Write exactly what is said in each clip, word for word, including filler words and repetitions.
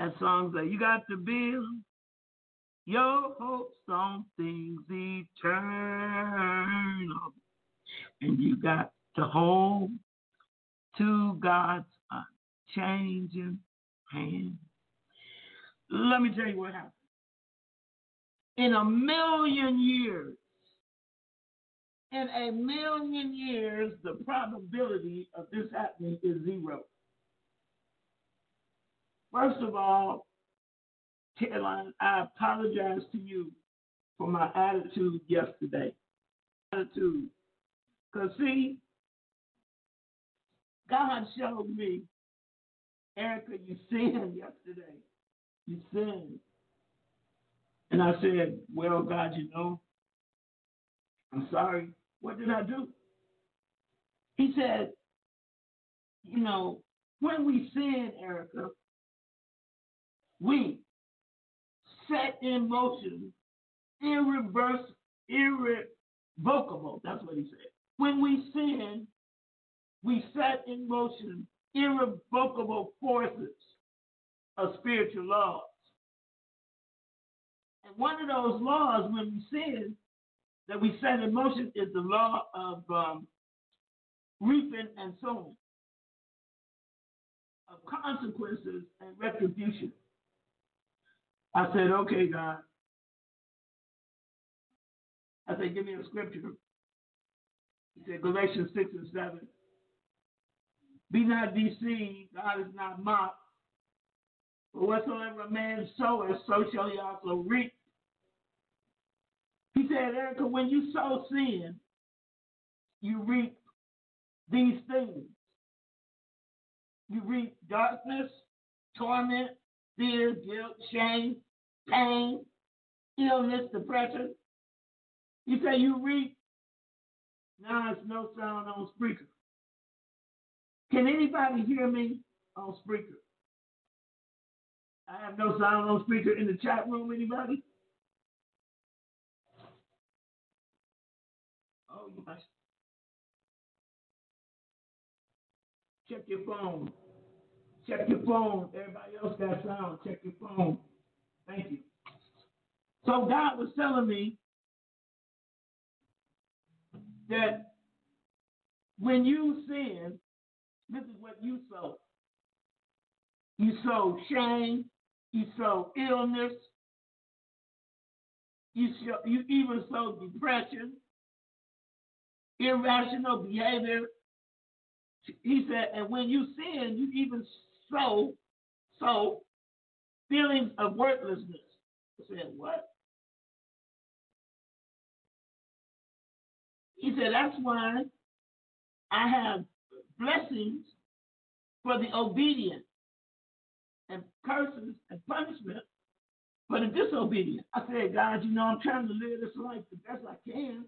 That song says, you got to build your hopes on things eternal. And you got to hold to God's unchanging hand. Let me tell you what happened. In a million years, in a million years, the probability of this happening is zero. First of all, Caroline, I apologize to you for my attitude yesterday. Attitude. Because, see, God showed me, Erica, you sinned yesterday. You sinned. And I said, well, God, you know, I'm sorry. What did I do? He said, you know, when we sin, Erica, we set in motion irreversible, irrevocable. That's what he said. When we sin, we set in motion irrevocable forces of spiritual laws. And one of those laws, when we sin, that we set in motion is the law of um, reaping and sowing, of consequences and retribution. I said, okay, God. I said, give me a scripture. He said, Galatians six and seven. Be not deceived, God is not mocked. For whatsoever a man soweth, so shall he also reap. He said, Erica, when you sow sin, you reap these things. You reap darkness, torment, fear, guilt, shame, pain, illness, depression. He said, you reap. Now it's no sound on Spreaker. Can anybody hear me on Spreaker? I have no sound on Spreaker in the chat room. Anybody? Oh, yes. Check your phone. Check your phone. Everybody else got sound. Check your phone. Thank you. So God was telling me that when you sin, this is what you sow. You sow shame. You sow illness. You, show, you even sow depression, irrational behavior. He said, and when you sin, you even sow, sow feelings of worthlessness. I said, what? He said, that's why I have blessings for the obedient and curses and punishment for the disobedient. I said, God, you know, I'm trying to live this life the best I can.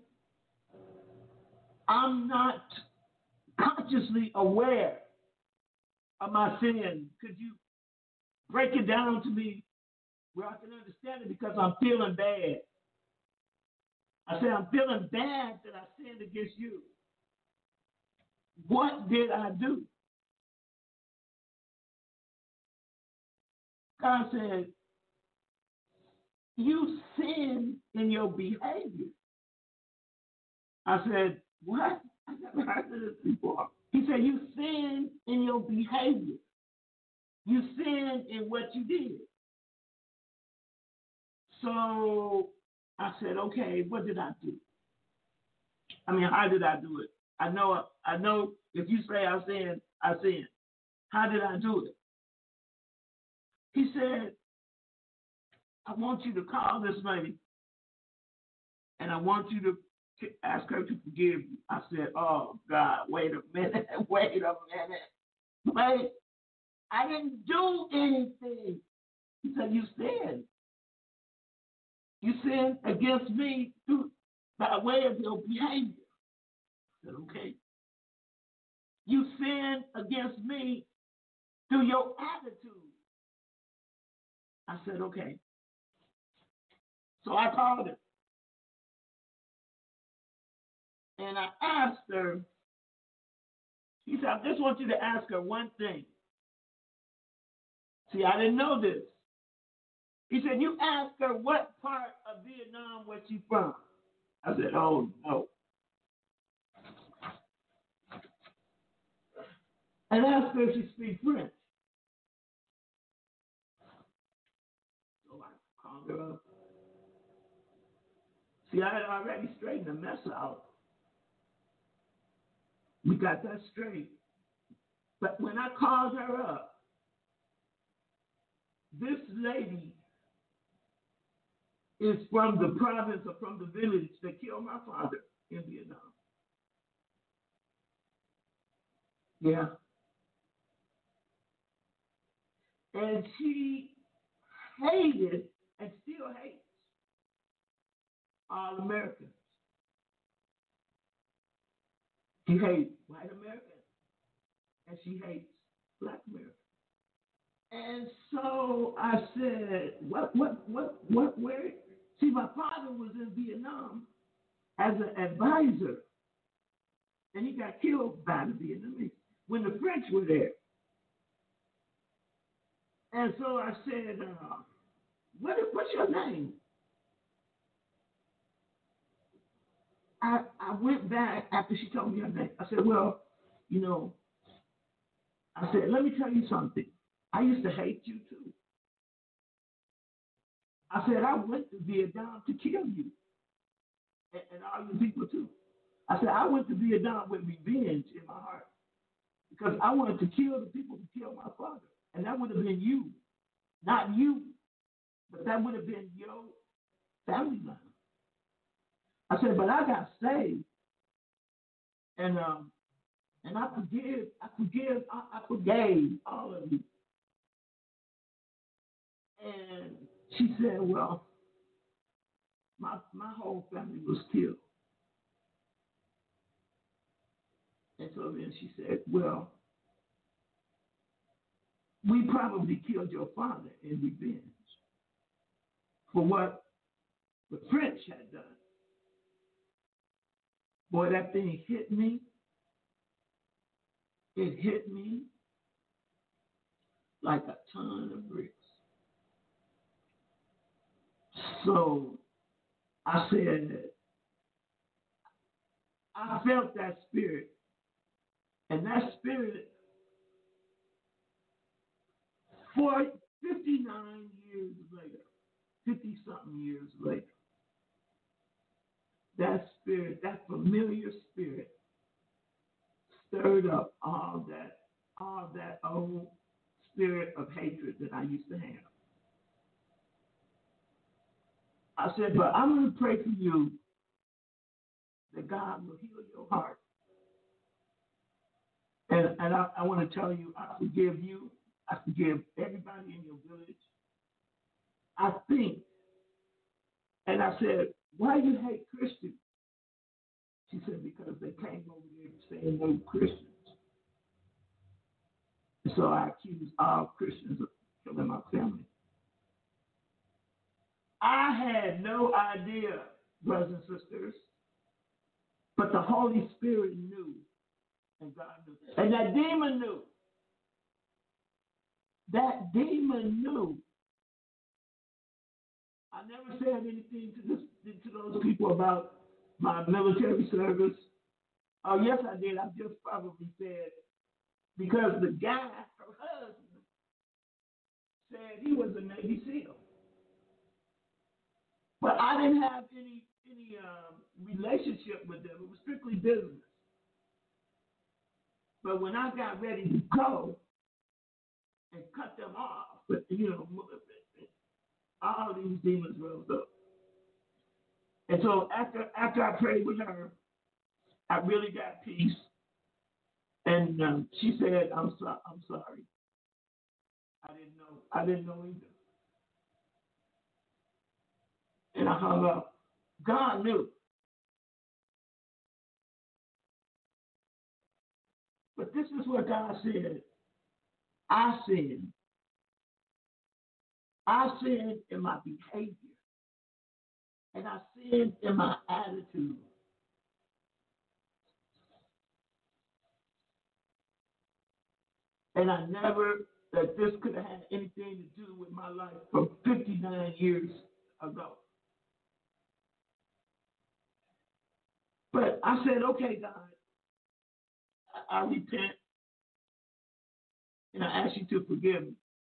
I'm not consciously aware of my sin. Could you break it down to me where I can understand it, because I'm feeling bad. I said, I'm feeling bad that I sinned against you. What did I do? God said, you sin in your behavior. I said, what? I never heard of this before. He said, you sin in your behavior. You sin in what you did. So I said, okay, what did I do? I mean, how did I do it? I know, I know if you say I sinned, I sinned. How did I do it? He said, I want you to call this lady and I want you to ask her to forgive you. I said, oh, God, wait a minute, wait a minute. Wait, I didn't do anything. He said, you sinned. You sinned against me through, by way of your behavior. I said, okay. You sinned against me through your attitude. I said, okay. So I called her. And I asked her, he said, I just want you to ask her one thing. See, I didn't know this. He said, you asked her what part of Vietnam was she from. I said, oh, no. And asked her if she speaks French. So I called her up. See, I had already straightened the mess out. We got that straight. But when I called her up, this lady is from the province or from the village that killed my father in Vietnam. Yeah. And she hated and still hates all Americans. She hates white Americans and she hates black Americans. And so I said, what, what, what, what, where? See, my father was in Vietnam as an advisor, and he got killed by the Vietnamese when the French were there. And so I said, uh, what, what's your name? I, I went back after she told me her name. I said, well, you know, I said, let me tell you something. I used to hate you too. I said, I went to Vietnam to kill you and, and all you people too. I said, I went to Vietnam with revenge in my heart because I wanted to kill the people who killed my father. And that would have been you, not you, but that would have been your family line. I said, but I got saved. And um, and I forgive, I forgive, I, I forgave all of you. And she said, well, my my whole family was killed. And so then she said, well, we probably killed your father in revenge for what the French had done. Boy, that thing hit me. It hit me like a ton of bricks. So I said, I felt that spirit. And that spirit, for fifty-nine years later, fifty-something years later, that spirit, that familiar spirit, stirred up all that, all that old spirit of hatred that I used to have. I said, but I'm going to pray for you that God will heal your heart. And, and I, I want to tell you, I forgive you. I forgive everybody in your village. I think, and I said, why do you hate Christians? She said, because they came over there saying they were Christians. And so I accused all Christians of killing my family. I had no idea, brothers and sisters, but the Holy Spirit knew, and God knew. And that demon knew. That demon knew. I never said anything to this to those people about my military service. Oh, yes, I did. I just probably said, because the guy, her husband, said he was a Navy SEAL. But I didn't have any any um, relationship with them. It was strictly business. But when I got ready to go and cut them off, but you know, all these demons rose up. And so after after I prayed with her, I really got peace. And um, she said, "I'm sorry. I'm sorry. I didn't know. I didn't know either." And I hung up. God knew. But this is what God said. I sinned. I sinned in my behavior. And I sinned in my attitude. And I never that this could have had anything to do with my life from fifty-nine years ago. But I said, okay, God, I, I repent and I ask you to forgive me.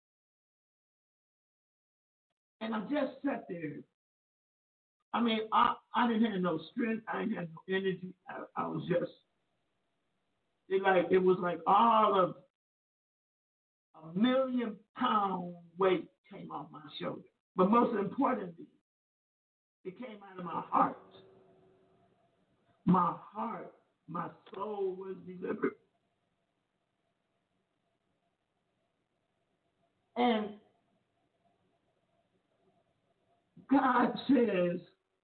And I just sat there. I mean, I, I didn't have no strength. I didn't have no energy. I, I was just, it like it was like all of a million pound weight came off my shoulder. But most importantly, it came out of my heart. My heart, my soul was delivered. And God says,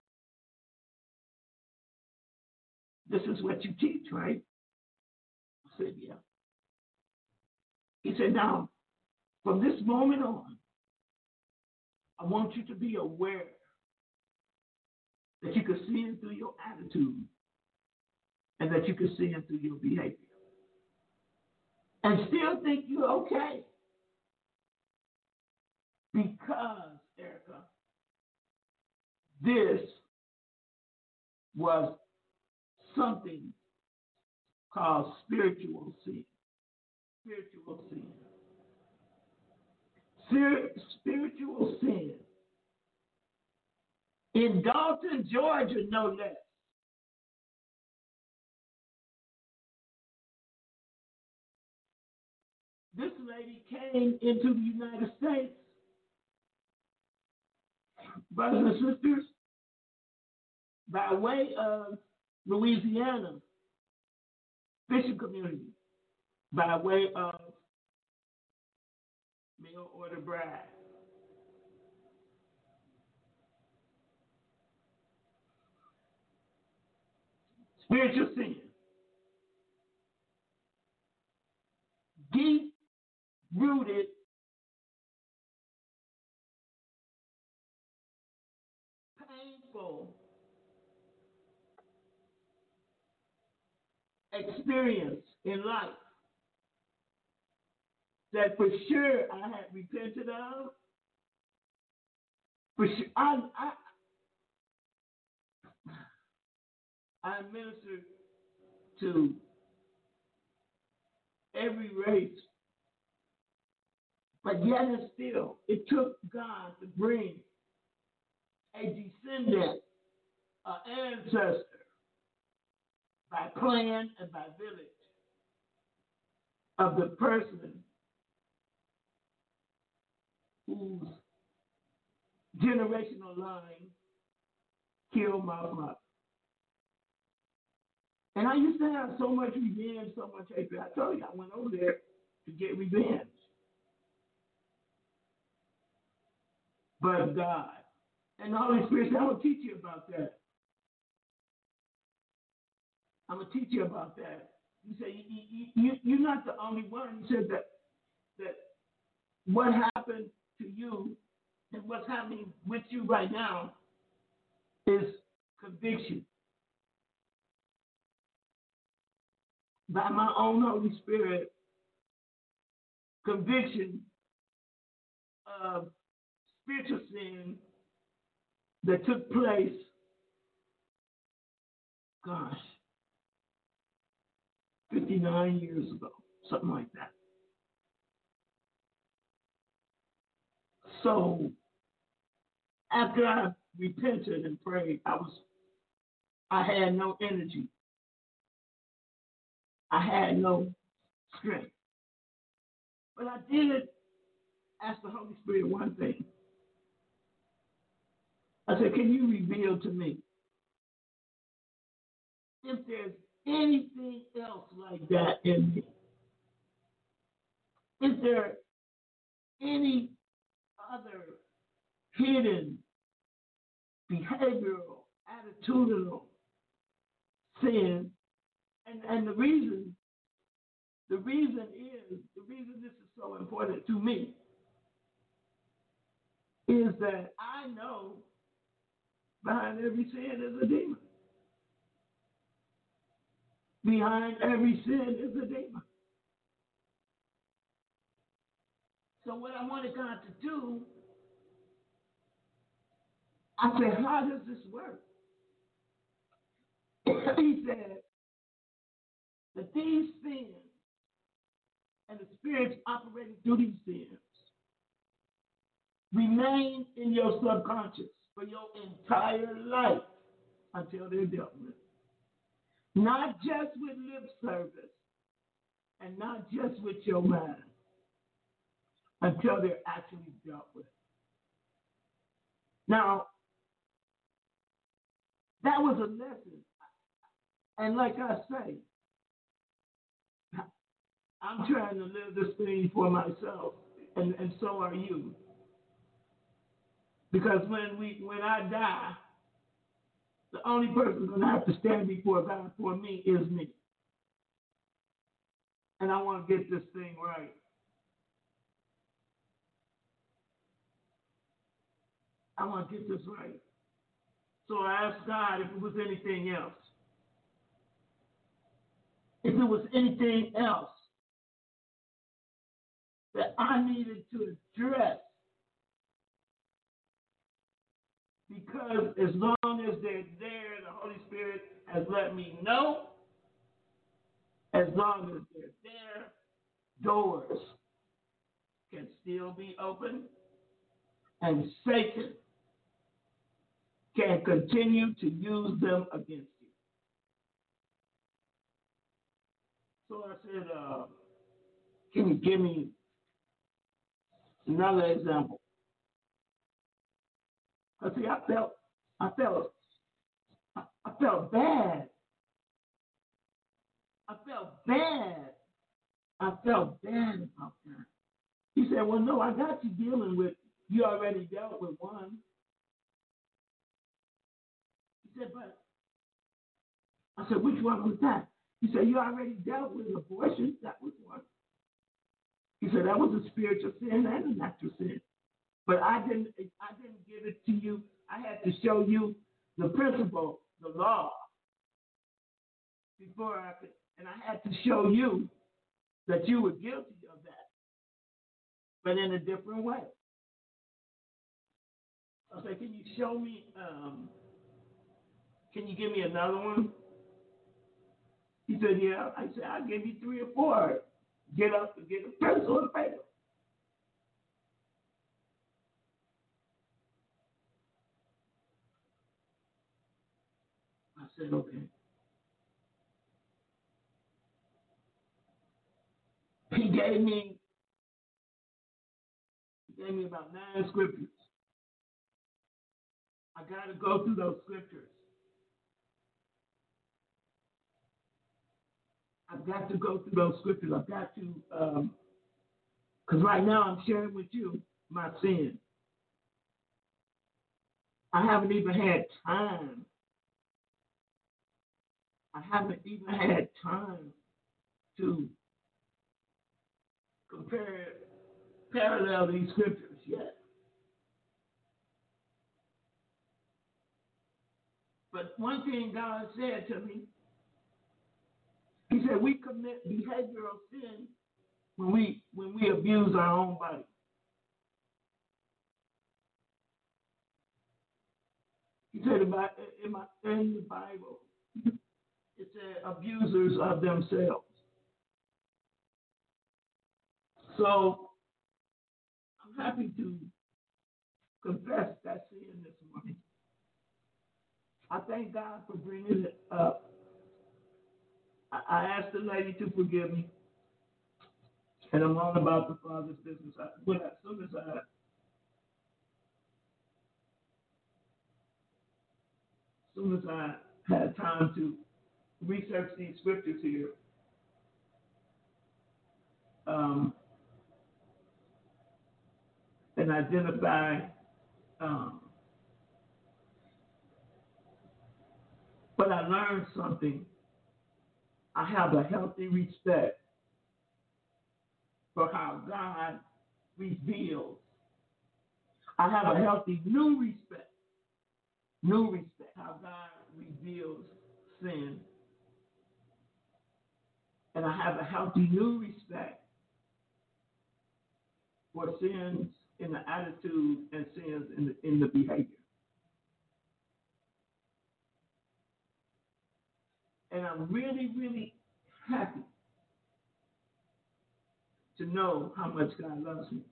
this is what you teach, right? I said, yeah. He said, now, from this moment on, I want you to be aware that you can see it through your attitude and that you can see it through your behavior. And still think you're okay. Because, Erica, this was something called spiritual sin. Spiritual sin. Spiritual sin. In Dalton, Georgia, no less. This lady came into the United States, brothers and sisters, by way of Louisiana, fishing community, by way of mail order bride. Spiritual sin. Deep rooted painful experience in life that for sure I had repented of. For sure, I, I, I ministered to every race, but yet and still, it took God to bring a descendant, an ancestor, by clan and by village, of the person whose generational line killed my mother. And I used to have so much revenge, so much hatred. I told you I went over there to get revenge. But God, and the Holy Spirit said, I'm going to teach you about that. I'm going to teach you about that. He said, you, you, you're not the only one. He said that, that what happened to you and what's happening with you right now is conviction. By my own Holy Spirit, conviction of spiritual sin that took place, gosh, fifty-nine years ago, something like that. So after I repented and prayed, I was, I had no energy. I had no strength. But I did ask the Holy Spirit one thing. I said, can you reveal to me if there's anything else like that in me? Is there any other hidden behavioral, attitudinal sin? And, and the reason, the reason is, the reason this is so important to me is that I know behind every sin is a demon. Behind every sin is a demon. So what I wanted God to do, I said, how does this work? He said that these sins and the spirits operating through these sins remain in your subconscious for your entire life until they're dealt with. Not just with lip service and not just with your mind, until they're actually dealt with. Now, that was a lesson. And like I say, I'm trying to live this thing for myself, and, and so are you. Because when we when I die, the only person going to have to stand before God for me is me. And I want to get this thing right. I want to get this right. So I asked God if it was anything else. If it was anything else that I needed to address. Because as long as they're there, the Holy Spirit has let me know. As long as they're there, doors can still be open, and Satan can continue to use them against you. So I said, uh, can you give me another example? I see, I felt, I felt, I, I felt bad. I felt bad. I felt bad about that. He said, well, no, I got you dealing with, you already dealt with one. He said, but, I said, which one was that? He said, you already dealt with abortion. That was one. He said, that was a spiritual sin and a natural sin. But I didn't, I didn't give it to you. I had to show you the principle, the law, before I could, and I had to show you that you were guilty of that, but in a different way. I said, can you show me, um, can you give me another one? He said, yeah. I said, I'll give you three or four. Get up and get a pencil and paper. I said, okay. He gave me, he gave me about nine scriptures. I got to go through those scriptures. I've got to go through those scriptures. I've got to, because um, right now I'm sharing with you my sin. I haven't even had time. I haven't even had time to compare, parallel these scriptures yet. But one thing God said to me, he said, we commit behavioral sin when we when we abuse our own body. He said about in, my, in the Bible, it said abusers of themselves. So I'm happy to confess that sin this morning. I thank God for bringing it up. I, I asked the lady to forgive me, and I'm all about the Father's business. I, when, as soon as I As soon as I had time to research these scriptures here, um, and identify um, but I learned something. I have a healthy respect for how God reveals. I have a healthy new respect, new respect, how God reveals sin. And I have a healthy new respect for sins in the attitude and sins in the, in the behavior. And I'm really, really happy to know how much God loves me.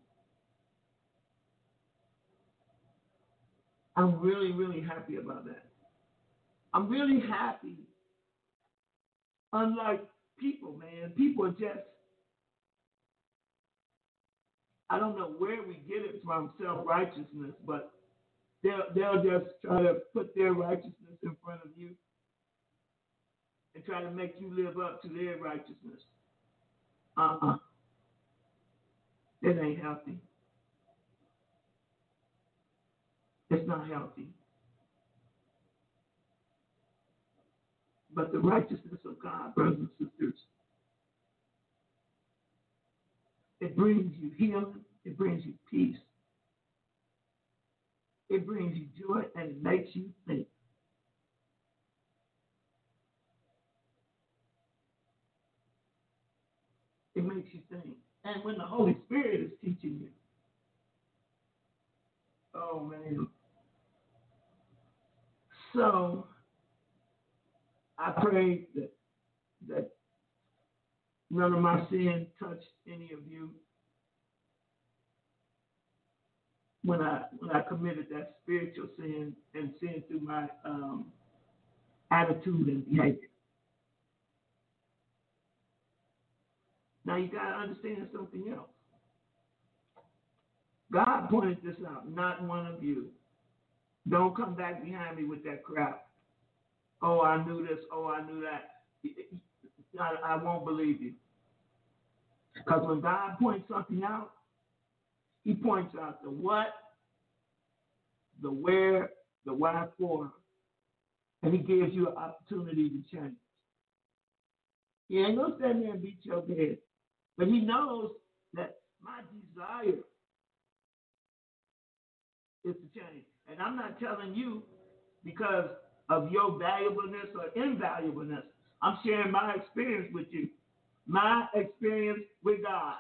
I'm really, really happy about that. I'm really happy. Unlike people, man, people are just, I don't know where we get it from, self-righteousness, but they'll, they'll just try to put their righteousness in front of you and try to make you live up to their righteousness. Uh-uh. It ain't healthy. It's not healthy. But the righteousness of God, brothers and sisters, it brings you healing, it brings you peace, it brings you joy, and it makes you think. It makes you think. And when the Holy Spirit is teaching you, oh man. So I pray that that none of my sin touched any of you when I when I committed that spiritual sin and sin through my um, attitude and behavior. Now you gotta understand something else. God pointed this out, not one of you. Don't come back behind me with that crap. Oh, I knew this. Oh, I knew that. I, I won't believe you. Because when God points something out, he points out the what, the where, the why for, and he gives you an opportunity to change. He ain't going to stand there and beat your head. But he knows that my desire is to change. And I'm not telling you because of your valuableness or invaluableness. I'm sharing my experience with you. My experience with God.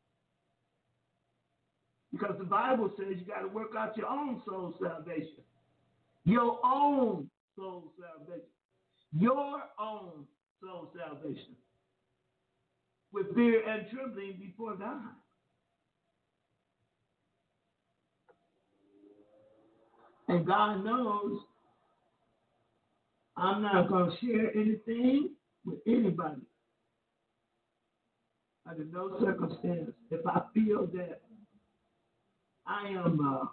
Because the Bible says you got to work out your own soul salvation. Your own soul salvation. Your own soul salvation. With fear and trembling before God. And God knows I'm not going to share anything with anybody under no circumstance if I feel that I am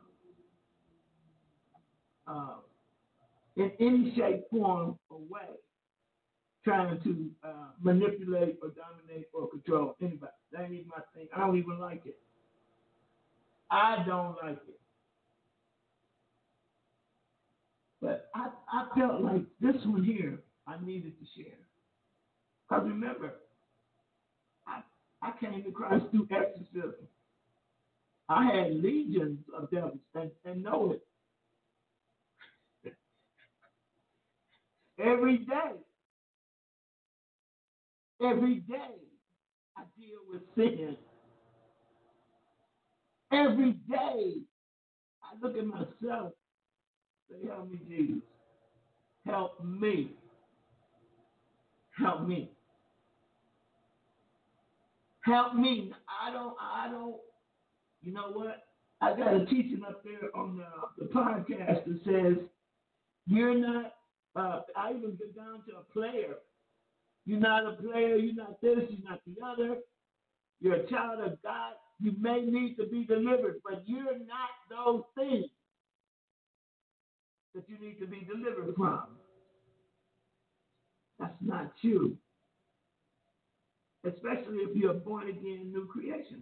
uh, uh, in any shape, form, or way trying to uh, manipulate or dominate or control anybody. That ain't even my thing. I don't even like it. I don't like it. But I, I felt like this one here I needed to share. Because remember, I, I came to Christ through exorcism. I had legions of devils and, and know it. Every day, every day, I deal with sin. Every day, I look at myself. Say, help me, Jesus. Help me. Help me. Help me. I don't, I don't, you know what? I got a teaching up there on the, the podcast that says, you're not, uh, I even get down to a player. You're not a player, you're not this, you're not the other. You're a child of God. You may need to be delivered, but you're not those things that you need to be delivered from. That's not you. Especially if you're a born again new creation.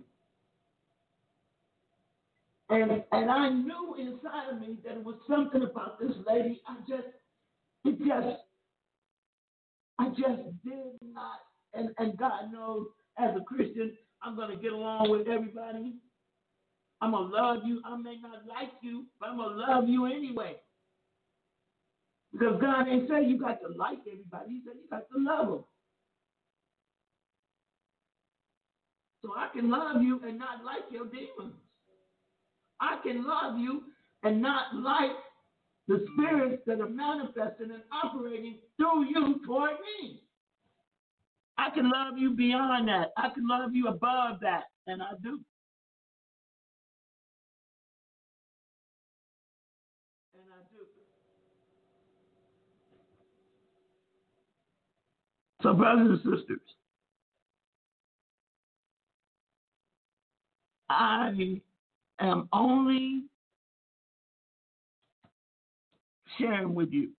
And and I knew inside of me that it was something about this lady. I just, it just, I just did not, and, and God knows as a Christian, I'm going to get along with everybody. I'm going to love you. I may not like you, but I'm going to love you anyway. Because God ain't say you got to like everybody. He said you got to love them. So I can love you and not like your demons. I can love you and not like the spirits that are manifesting and operating through you toward me. I can love you beyond that. I can love you above that, and I do. And I do. So, brothers and sisters, I am only sharing with you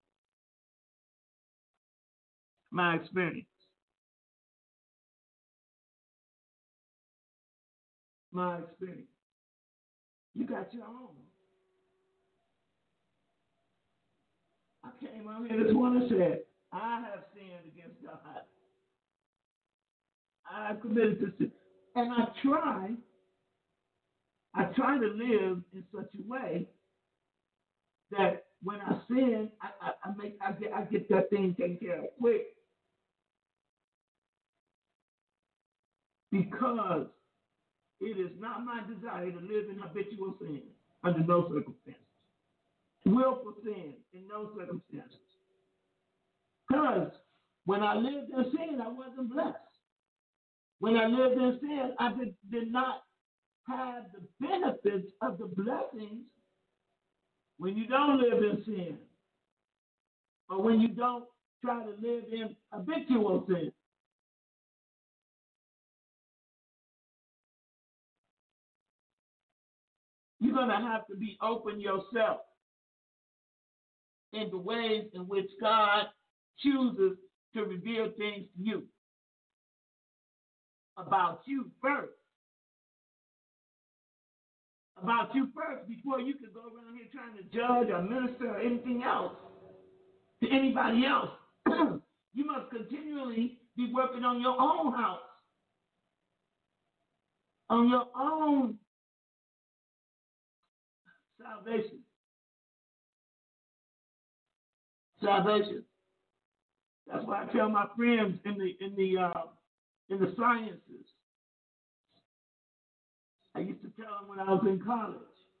my experience, my experience. You got your own. I came out here this morning and said, I have sinned against God. I have committed to sin. And I try, I try to live in such a way that when I sin, I, I, I make I get I get that thing taken care of quick. Because it is not my desire to live in habitual sin under no circumstances. Willful sin in no circumstances. Because when I lived in sin, I wasn't blessed. When I lived in sin, I did, did not have the benefits of the blessings when you don't live in sin, or when you don't try to live in habitual sin. You're going to have to be open yourself in the ways in which God chooses to reveal things to you about you first. About you first before you can go around here trying to judge or minister or anything else to anybody else. You must continually be working on your own house, on your own salvation. Salvation. That's why I tell my friends in the in the uh, in the sciences. I used to tell them when I was in college.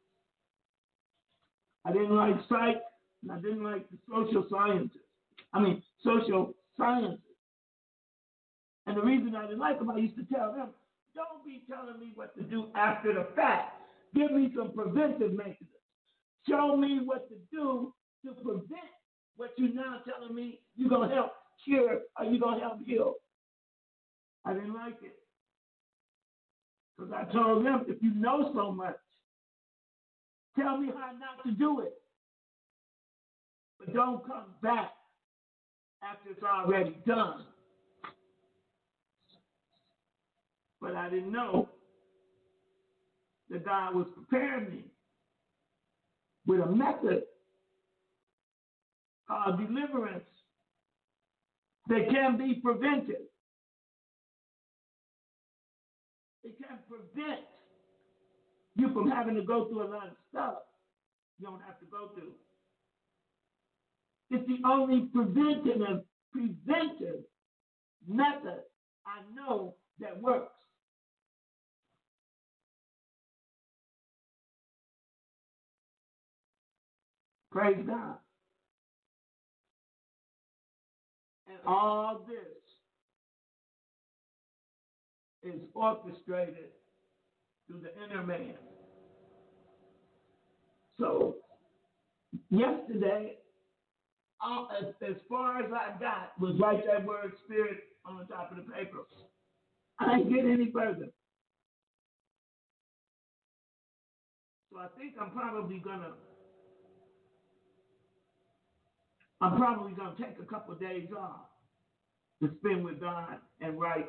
I didn't like psych, and I didn't like the social sciences. I mean, social sciences. And the reason I didn't like them, I used to tell them, don't be telling me what to do after the fact. Give me some preventive measures. Show me what to do to prevent what you're now telling me you're going to help cure or you're going to help heal. I didn't like it. Because I told them, if you know so much, tell me how not to do it. But don't come back after it's already done. But I didn't know that God was preparing me with a method called deliverance that can be prevented. It can prevent you from having to go through a lot of stuff you don't have to go through. It's the only preventative, preventive method I know that works. Praise God. And all this is orchestrated through the inner man. So, yesterday, all, as, as far as I got was write that word spirit on the top of the paper. I didn't get any further. So I think I'm probably gonna, I'm probably gonna take a couple of days off to spend with God and write.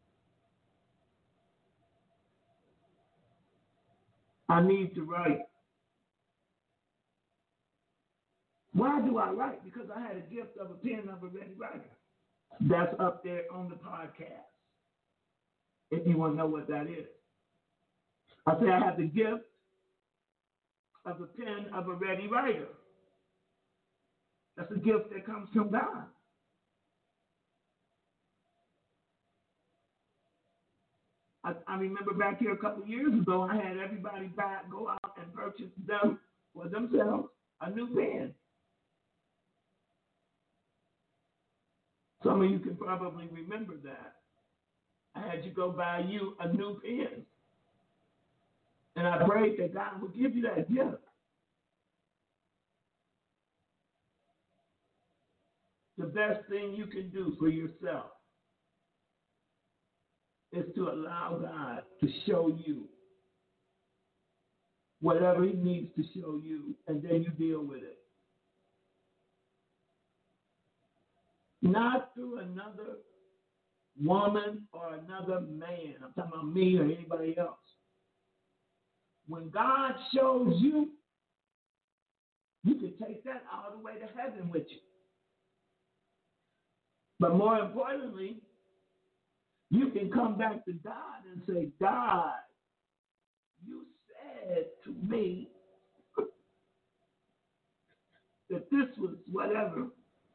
I need to write. Why do I write? Because I had a gift of a pen of a ready writer. That's up there on the podcast, if you want to know what that is. I say I have the gift of a pen of a ready writer. That's a gift that comes from God. I, I remember back here a couple of years ago, I had everybody back go out and purchase them for themselves a new pen. Some of you can probably remember that. I had you go buy you a new pen. And I prayed that God would give you that gift. The best thing you can do for yourself is to allow God to show you whatever he needs to show you, and then you deal with it. Not through another woman or another man. I'm talking about me or anybody else. When God shows you, you can take that all the way to heaven with you. But more importantly, you can come back to God and say, God, you said to me that this was whatever.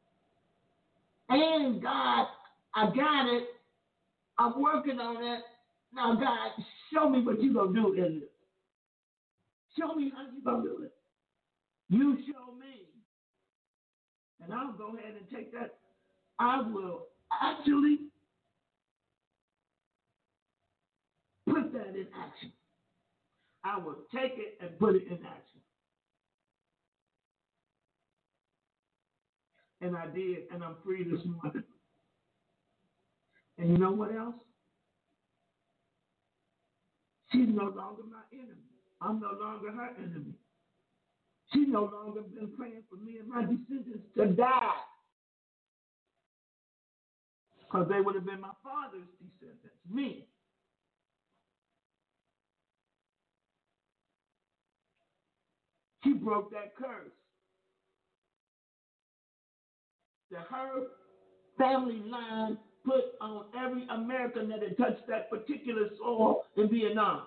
And God, I got it. I'm working on it. Now, God, show me what you're going to do in it. Show me how you're going to do it. You show me. And I'll go ahead and take that. I will actually put that in action. I will take it and put it in action. And I did, and I'm free this morning. And you know what else? She's no longer my enemy. I'm no longer her enemy. She's no longer been praying for me and my descendants to die. Because they would have been my father's descendants, me. She broke that curse. That her family line put on every American that had touched that particular soil in Vietnam.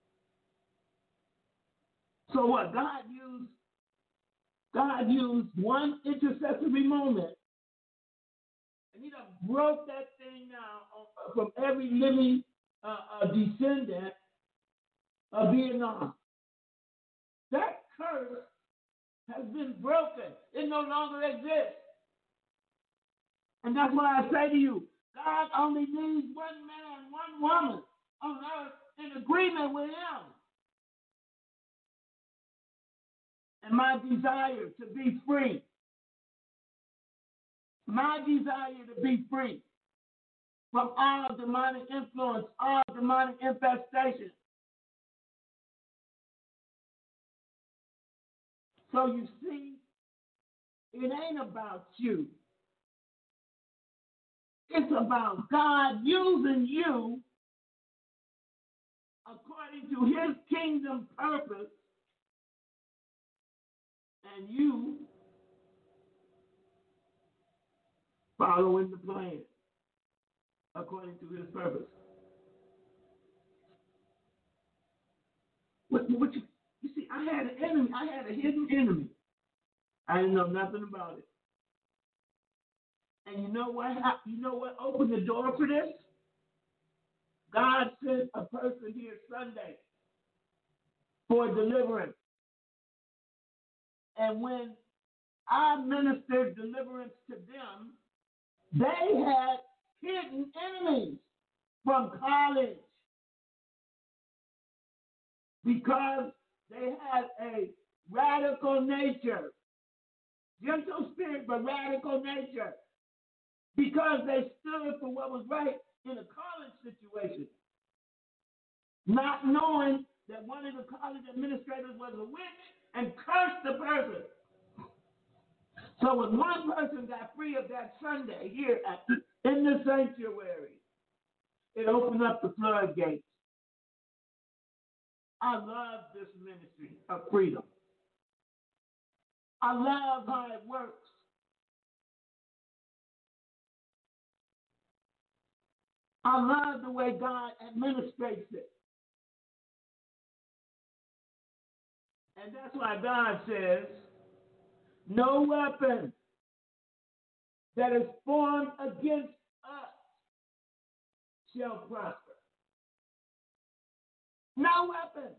So what? God used God used one intercessory moment, and he done broke that thing down from every living uh, uh, descendant of Vietnam. That curse has been broken. It no longer exists. And that's why I say to you, God only needs one man, one woman on earth in agreement with him. And my desire to be free, my desire to be free from all demonic influence, all demonic infestation. So you see, it ain't about you. It's about God using you according to his kingdom purpose, and you following the plan according to his purpose. What, what you, you see, I had an enemy. I had a hidden enemy. I didn't know nothing about it. And you know what? You know what opened the door for this? God sent a person here Sunday for deliverance. And when I ministered deliverance to them, they had hidden enemies from college because they had a radical nature, gentle spirit, but radical nature, because they stood for what was right in a college situation, not knowing that one of the college administrators was a witch and cursed the person. So when one person got free of that Sunday here at the, in the sanctuary, it opened up the floodgates. I love this ministry of freedom. I love how it works. I love the way God administrates it. And that's why God says, no weapon that is formed against us shall prosper. No weapon.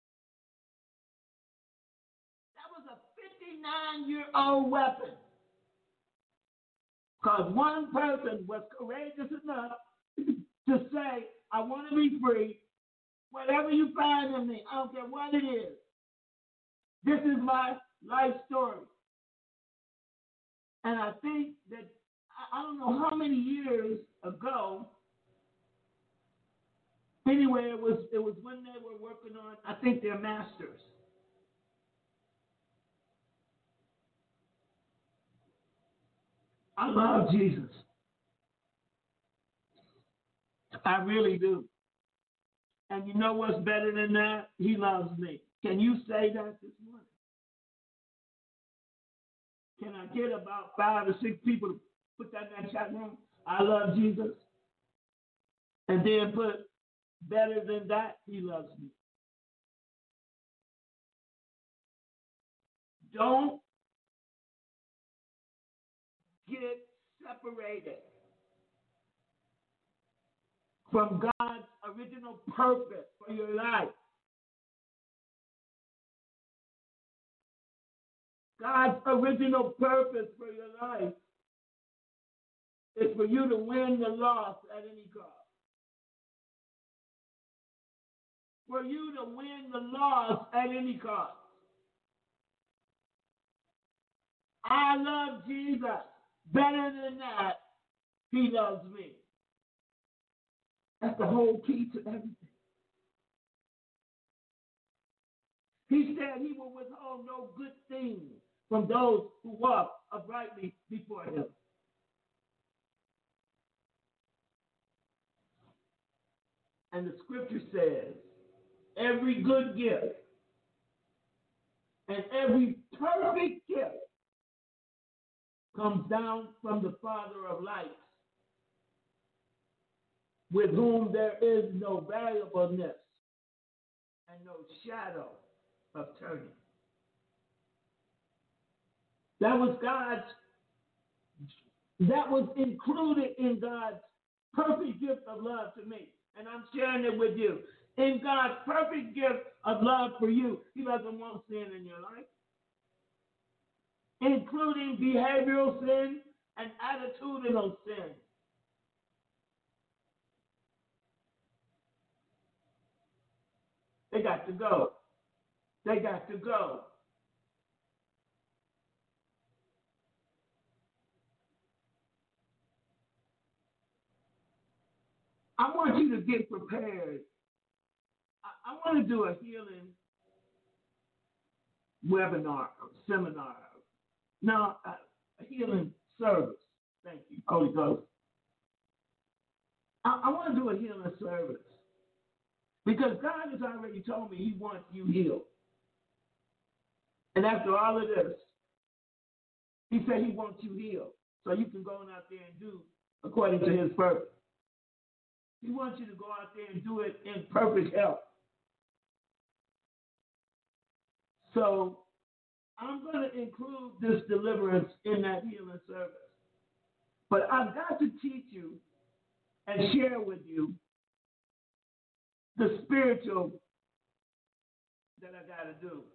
That was a fifty-nine-year-old weapon. Because one person was courageous enough to say, I want to be free. Whatever you find in me, I don't care what it is. This is my life story. And I think that, I don't know how many years ago, anyway, it was, it was when they were working on, I think, their masters. I love Jesus. I really do. And you know what's better than that? He loves me. Can you say that this morning? Can I get about five or six people to put that in that chat room? I love Jesus. And then put, better than that, he loves me. Don't get separated from God's original purpose for your life. God's original purpose for your life is for you to win the loss at any cost. For you to win the loss at any cost. I love Jesus. Better than that, he loves me. That's the whole key to everything. He said he will withhold no good thing from those who walk uprightly before him. And the scripture says, every good gift and every perfect gift comes down from the Father of lights, with whom there is no variableness and no shadow of turning. That was God's, that was included in God's perfect gift of love to me. And I'm sharing it with you. In God's perfect gift of love for you, he doesn't want sin in your life, including behavioral sin and attitudinal sin. They got to go. They got to go. I want you to get prepared. I, I want to do a healing webinar, or seminar. No, a, a healing service. Thank you, Holy Ghost. I, I want to do a healing service because God has already told me he wants you healed. And after all of this, he said he wants you healed so you can go on out there and do according to his purpose. He wants you to go out there and do it in perfect health. So I'm going to include this deliverance in that healing service. But I've got to teach you and share with you the spiritual that I got to do.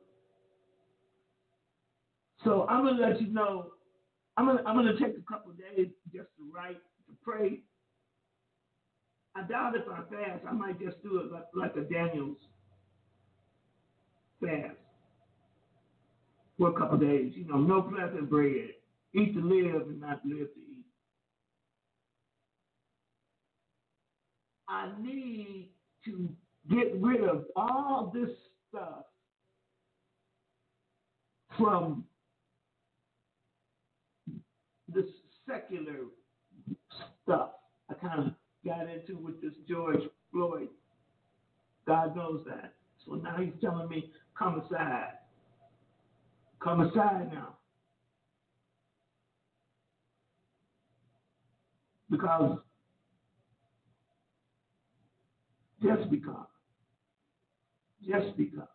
So I'm going to let you know, I'm going to, I'm going to take a couple of days just to write, to pray. I doubt if I fast, I might just do it like, like a Daniel's fast for a couple of days. You know, no pleasant bread. Eat to live and not live to eat. I need to get rid of all this stuff from this secular stuff I kind of got into with this George Floyd. God knows that. So now he's telling me, come aside. Come aside now. Because, just because, just because,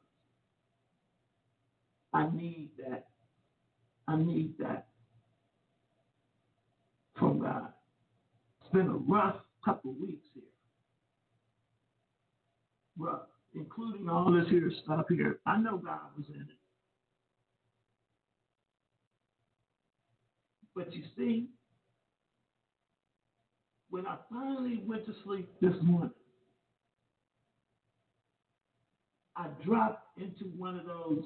I need that. I need that from God. It's been a rough couple of weeks here. Rough. including all this here stuff here. I know God was in it. But you see, when I finally went to sleep this morning, I dropped into one of those,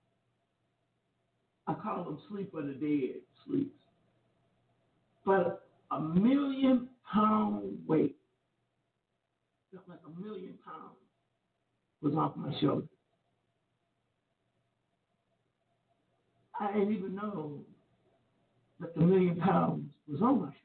I call them sleep of the dead sleeps. But a million pound weight, like a million pounds, was off my shoulder. I didn't even know that the million pounds was on my shoulder.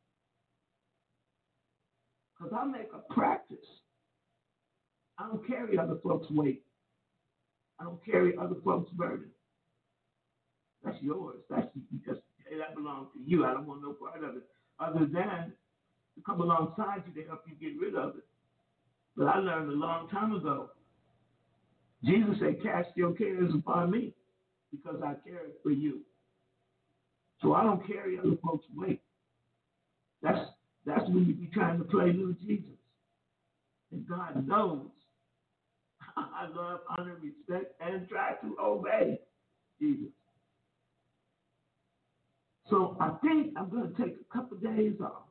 Because I make a practice. I don't carry other folks' weight. I don't carry other folks' burden. That's yours. That's just that belongs to you. I don't want no part of it other than to come alongside you to help you get rid of it. But I learned a long time ago. Jesus said, "Cast your cares upon me, because I care for you." So I don't carry other folks' weight. That's that's when you be trying to play little Jesus. And God knows I love, honor, respect, and try to obey Jesus. So I think I'm going to take a couple of days off.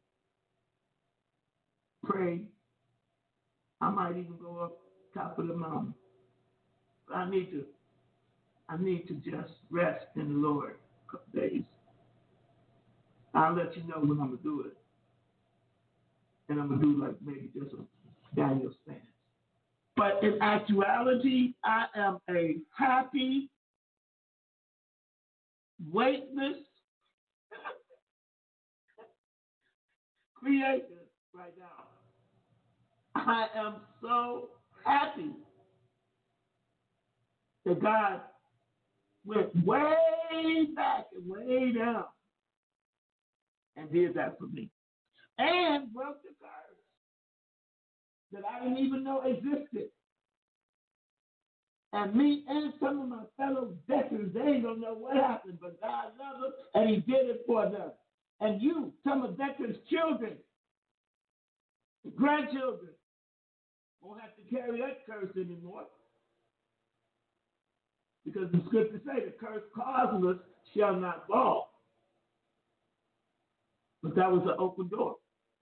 Pray. I might even go up top of the mountain. But I need to I need to just rest in the Lord a couple of days. I'll let you know when I'm going to do it. And I'm going to do like maybe just a Daniel stance. But in actuality, I am a happy, weightless creator right now. I am so happy that God went way back and way down and did that for me. And broke the curse that I didn't even know existed. And me and some of my fellow veterans, they ain't gonna know what happened, but God loved them and He did it for them. And you, some of veterans' children, grandchildren, won't have to carry that curse anymore. Because the scripture say the curse causeless shall not fall. But that was an open door.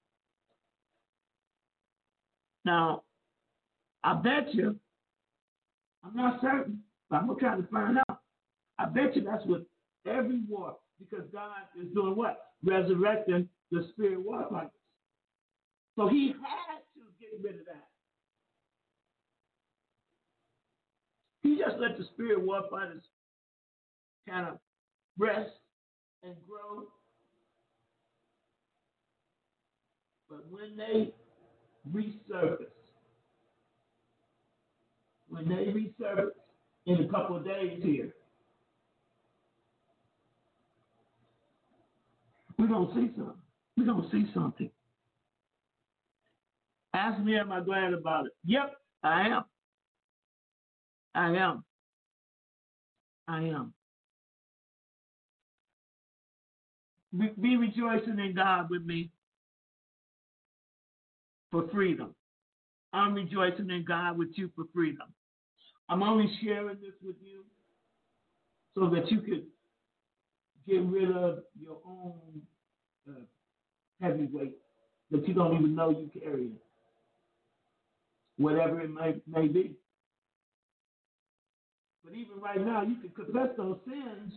Now, I bet you, I'm not certain, but I'm going to try to find out. I bet you that's what every war, because God is doing what? Resurrecting the spirit war fighters. So He had to get rid of that. He just let the spirit war fighters kind of rest and grow. But when they resurface, when they resurface in a couple of days here, we're going to see something. We're going to see something. Ask me, am I glad about it? Yep, I am. I am. I am. Be, be rejoicing in God with me for freedom. I'm rejoicing in God with you for freedom. I'm only sharing this with you so that you could get rid of your own uh, heavy weight that you don't even know you carry, whatever it may, may be. But even right now, you can confess those sins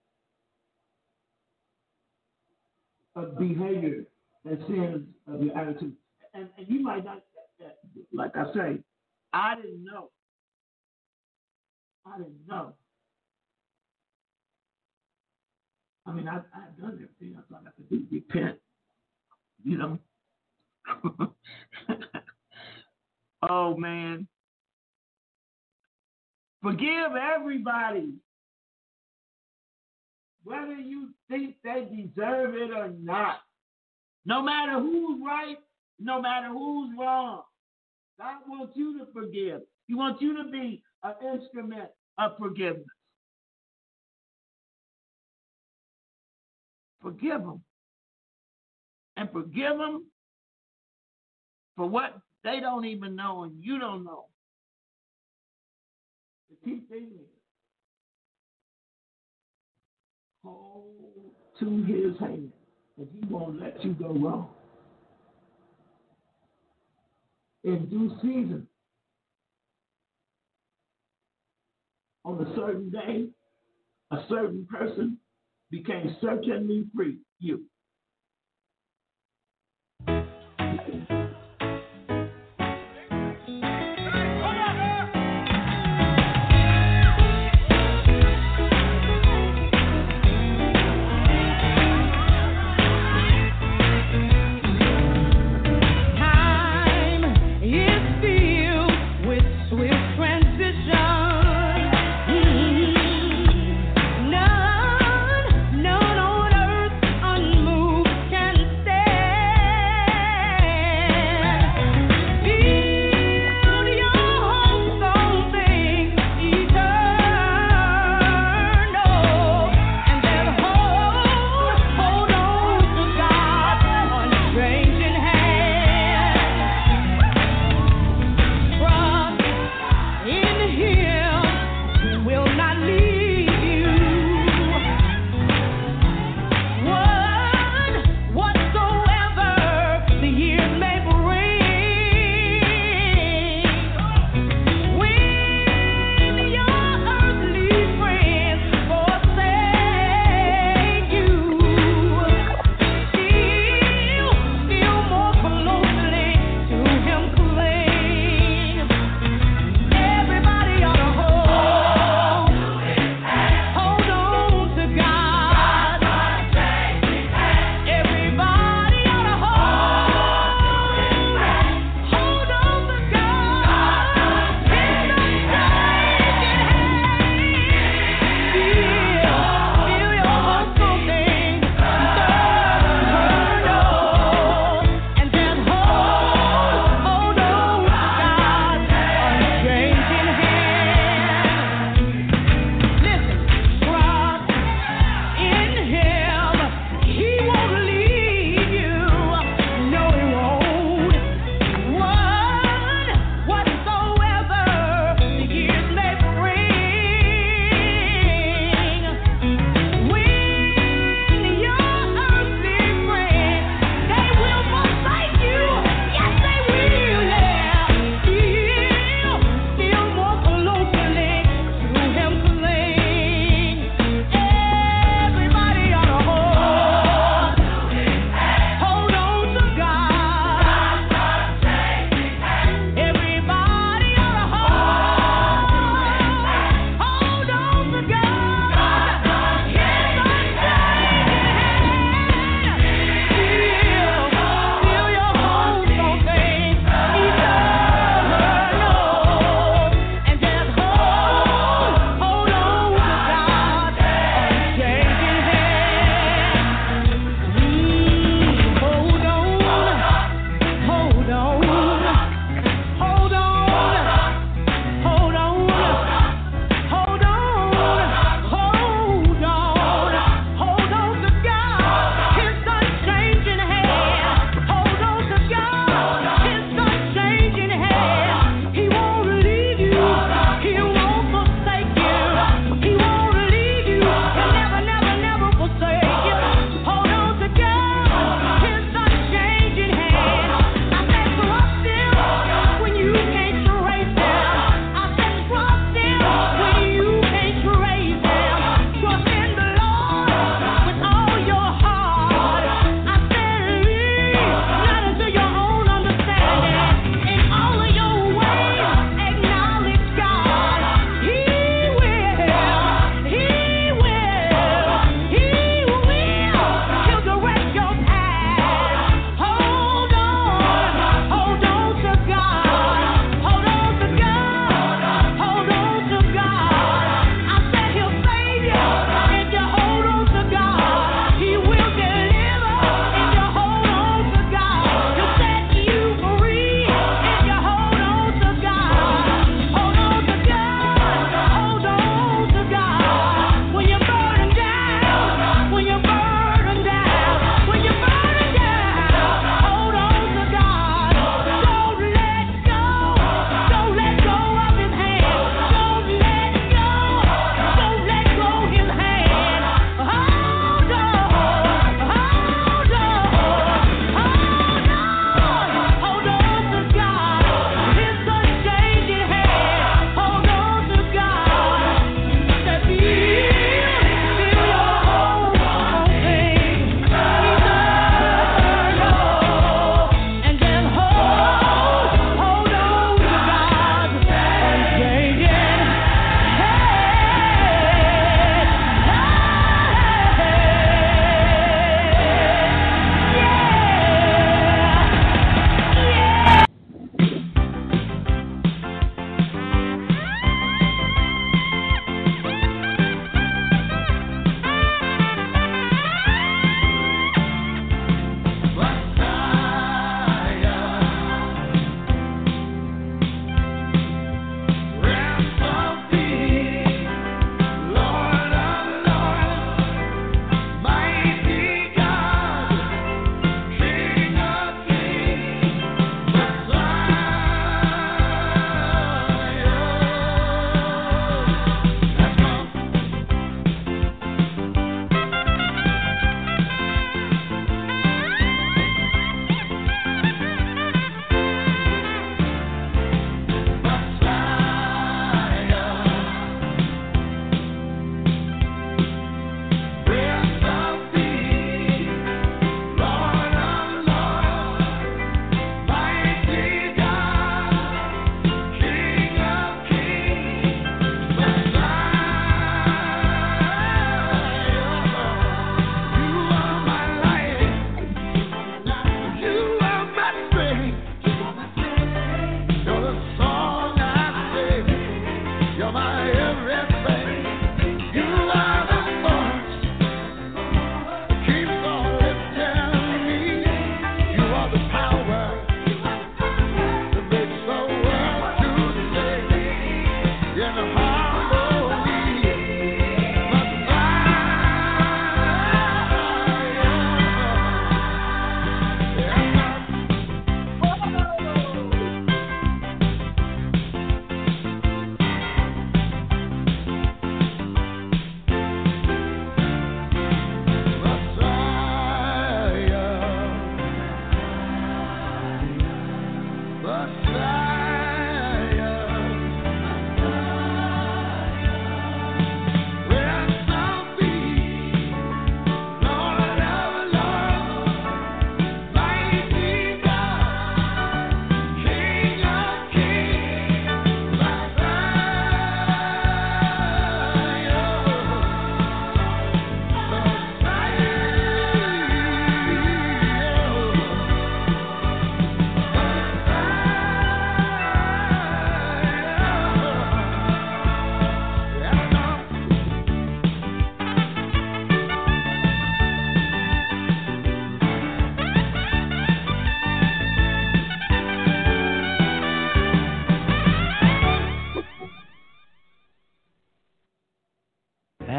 of behavior and sins of your attitude. And, and you might not, like I say, I didn't know. I didn't know. I mean, I, I've done everything I thought I could do. Repent, you know. Oh, man. Forgive everybody, whether you think they deserve it or not. No matter who's right, no matter who's wrong. God wants you to forgive. He wants you to be an instrument of forgiveness. Forgive them. And forgive them for what they don't even know and you don't know. keep their hands. Hold to his hand, and he won't let you go wrong. In due season, on a certain day, a certain person became certainly free. You. None, none on earth unmovable.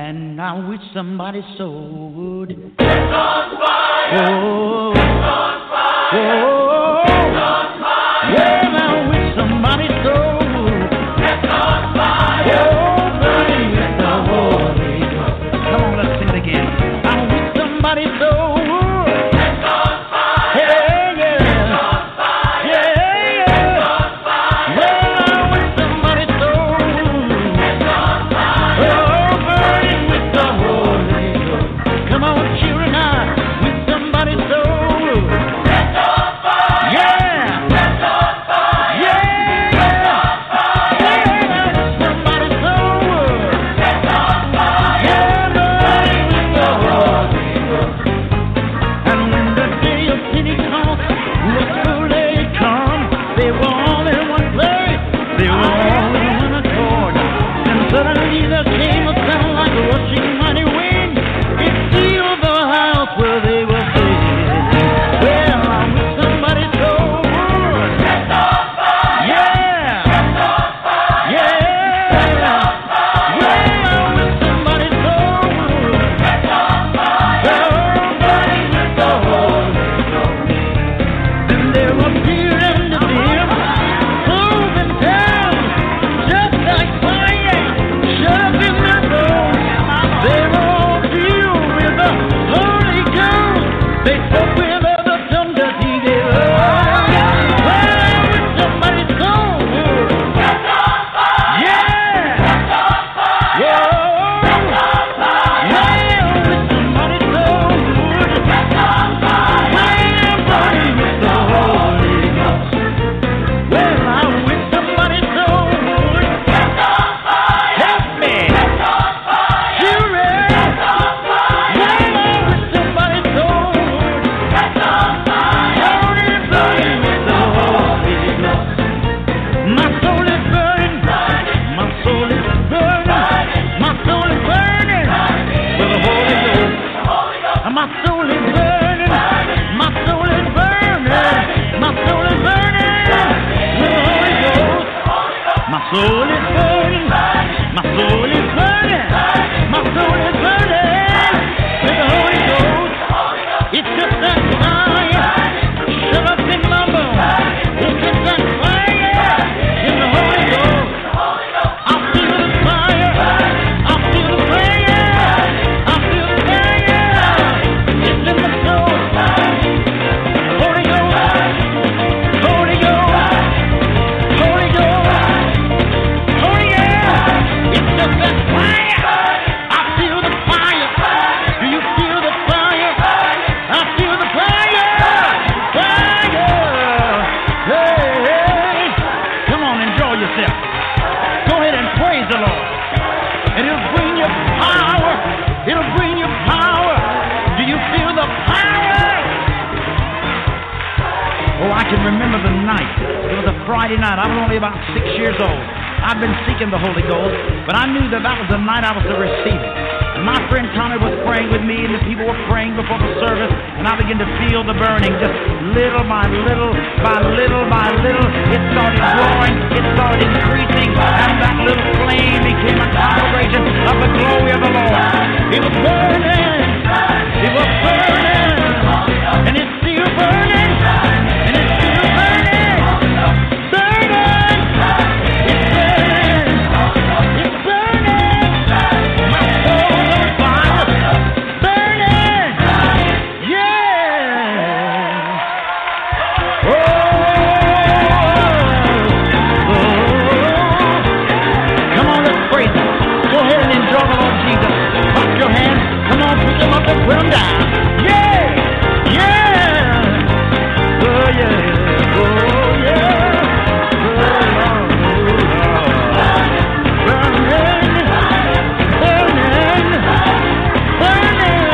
And I wish somebody so would. It's on fire. Oh, it's on fire. Oh, it's on fire. Well, I wish somebody so would. It's on fire. Oh, burning with the Holy Ghost. Come on, let's sing it again. I wish somebody so would. It's on fire. Hey, yeah. It's on fire. Yeah, yeah. It's on fire. Well, I wish somebody so would. It's on fire. Oh, burning with the Holy Ghost. Come on, children, I wish somebody so would. It's on fire. Yeah. It's on fire. Yeah. It's on fire. Well, I wish somebody so would. It's on fire. Yeah, burning with the Holy Ghost. And when the day of Pentecost was fully come, they were all in one place, they were all in one accord. And suddenly there came a sound like a rushing mighty wind. It filled the house where they were sitting. Well, I wish somebody so would. It's on fire. Yeah, It's on fire. yeah. Well, I wish somebody so would. It's on fire. Oh, burning with the Holy Ghost. And there appeared unto them cloven tongues, just like fire, shut up in their bones. They were all filled with the Holy Ghost. They spoke with other tongues as he did. Well, I wish somebody so would. It's on fire. Yeah. It's on fire. Whoa. It's on fire. Well, I wish somebody so would. It's on fire. Well, burning with the Holy Ghost. Well, I wish somebody so would. It's on fire. Help me. It's on fire. Children. It's on fire. Well, I wish somebody so would. It's on fire. Burning, burning with the Holy Ghost. My soul is burning. My soul is burning. My soul is burning with the Holy Ghost. My soul is burning. My soul is burning. My soul is burning with the Holy Ghost. My soul is burning. My soul is burning. My soul is burning with the Holy Ghost. It's just that fire shut up in my bones. It's just that fire in the Holy Ghost. I feel the fire. I feel the fire. I feel the fire. It's in the soul. Holy Ghost. Holy Ghost. Holy Ghost. Holy yeah. It's just that fire. I feel the fire. Do you feel the fire? I feel the fire. Fire. Hey, hey. Come on, enjoy yourself. Go ahead and praise the Lord. And it'll bring you power. It'll bring you power. Do you feel the power? Oh, I can remember the night. It was a Friday night. I was only about six years old. I've been seeking the Holy Ghost, but I knew that that was the night I was to receive it. And my friend Tommy was praying with me, and the people were praying before the service, and I began to feel the burning, just little by little, by little by little. It started growing, it started increasing, and that little flame became a conflagration of the glory of the Lord. It was burning, it was burning, and it's still burning, and it's still burning, burning, it's burning, it's burning, my soul on fire, burning, yeah. Oh, oh, come on, let's praise Him. Go ahead and enjoy the Lord Jesus. Clap your hands. Come on, put them up and put them down. Yeah, yeah. Oh yeah, oh yeah. Oh Lord, oh Lord. Burning, burning, burning,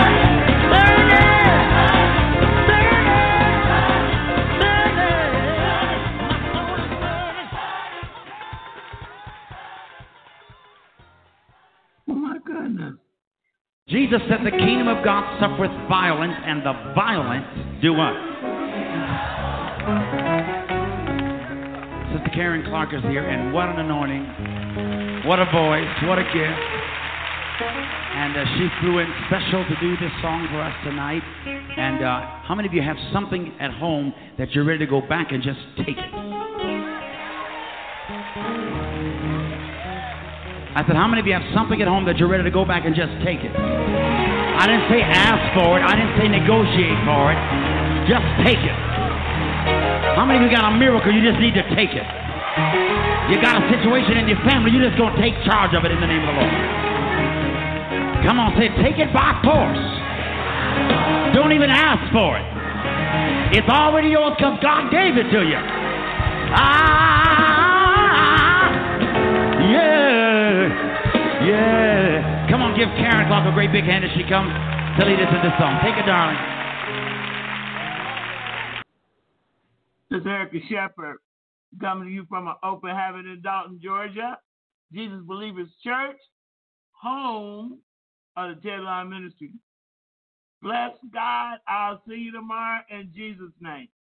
Oh my goodness. Jesus said the kingdom of God suffereth violence, and the violent do what? Sister Karen Clark is here, and what an anointing. What a voice. What a gift. And uh, she flew in special to do this song for us tonight. And uh, how many of you have something at home that you're ready to go back and just take it? I said, how many of you have something at home that you're ready to go back and just take it? I didn't say ask for it. I didn't say negotiate for it. Just take it. How many of you got a miracle? You just need to take it. You got a situation in your family. You just going to take charge of it in the name of the Lord. Come on, say, take it by force. Don't even ask for it. It's already yours because God gave it to you. Ah, yeah, yeah. Come on, give Karen Clark a great big hand as she comes to lead us in this song. Take it, darling. This is Erica Shepherd coming to you from an open heaven in Dalton, Georgia. Jesus Believers Church, home of the Ted Line Ministry. Bless God. I'll see you tomorrow in Jesus' name.